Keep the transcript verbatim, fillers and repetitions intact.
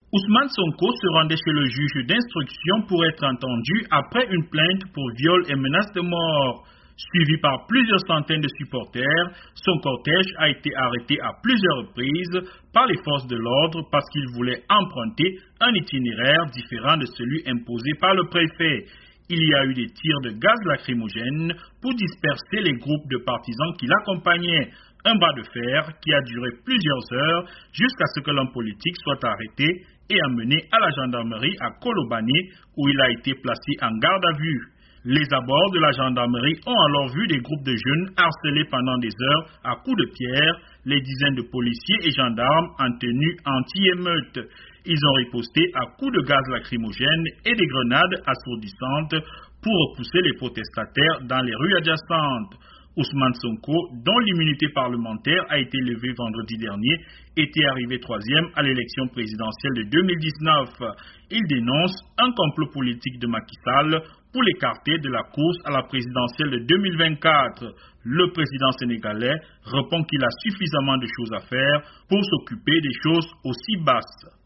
Ousmane Sonko se rendait chez le juge d'instruction pour être entendu après une plainte pour viol et menace de mort. Suivi par plusieurs centaines de supporters, son cortège a été arrêté à plusieurs reprises par les forces de l'ordre parce qu'il voulait emprunter un itinéraire différent de celui imposé par le préfet. Il y a eu des tirs de gaz lacrymogène pour disperser les groupes de partisans qui l'accompagnaient. Un bras de fer qui a duré plusieurs heures jusqu'à ce que l'homme politique soit arrêté et amené à la gendarmerie à Kolobane où il a été placé en garde à vue. Les abords de la gendarmerie ont alors vu des groupes de jeunes harcelés pendant des heures à coups de pierre les dizaines de policiers et gendarmes en tenue anti-émeute. Ils ont riposté à coups de gaz lacrymogène et des grenades assourdissantes pour repousser les protestataires dans les rues adjacentes. Ousmane Sonko, dont l'immunité parlementaire a été levée vendredi dernier, était arrivé troisième à l'élection présidentielle de deux mille dix-neuf. Il dénonce un complot politique de Macky Sall pour l'écarter de la course à la présidentielle de deux mille vingt-quatre. Le président sénégalais répond qu'il a suffisamment de choses à faire pour s'occuper des choses aussi basses.